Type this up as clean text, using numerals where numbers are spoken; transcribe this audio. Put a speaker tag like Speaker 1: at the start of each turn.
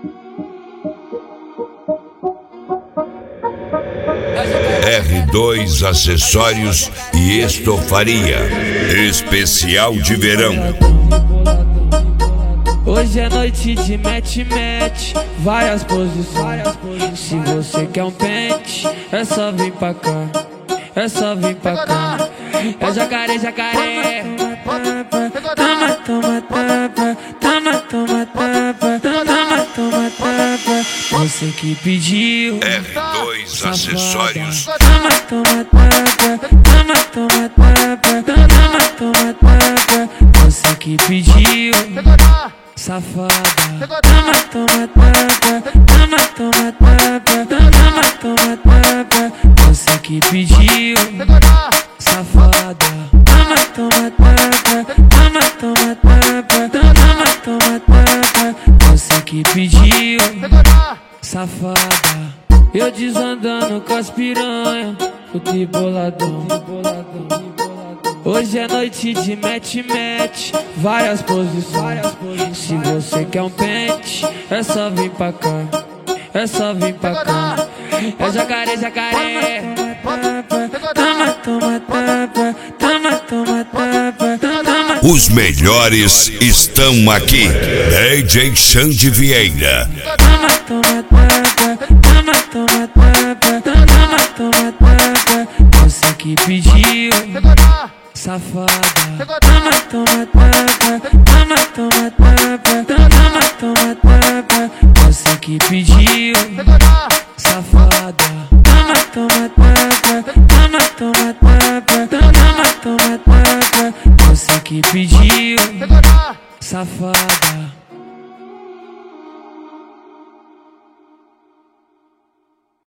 Speaker 1: R2 Acessórios e Estofaria. Especial de verão.
Speaker 2: Hoje é noite de match, várias posições. Se você quer um pente, é só vir pra cá, é só vir pra cá. É jacaré, jacaré. Toma, toma, tapa. Toma, toma, tapa. Toma, toma, tapa. Você que pediu.
Speaker 1: R2 Acessórios.
Speaker 2: Toma, toma, tapa. Toma, toma, tapa. Toma, toma, tapa. Você que pediu. Safada. Toma, toma, tapa. Toma, toma, tapa. Toma, toma, tapa. Você que pediu. Safada. Toma, toma, tapa. Toma, toma, tapa. Toma, toma, tapa. Você que pediu. Safada. Eu desandando com as piranha, fui boladão. Hoje é noite de match, várias posições. Se você quer um pente, é só vir pra cá, é só vir pra cá. É jacaré, jacaré. Toma, toma, tapa. Toma, toma, tapa. Toma.
Speaker 1: Os melhores estão aqui. DJ Xande Vieira.
Speaker 2: Toma, toma, tapa. Toma, toma, tapa. Toma, toma, tapa. Você que pediu. Safada. Toma, toma, tapa. Toma, toma, tapa. Toma, toma, tapa. Você que pediu. Safada. Toma, toma, tapa. Toma, toma, tapa. Toma, toma, tapa. Você que pediu. Safada.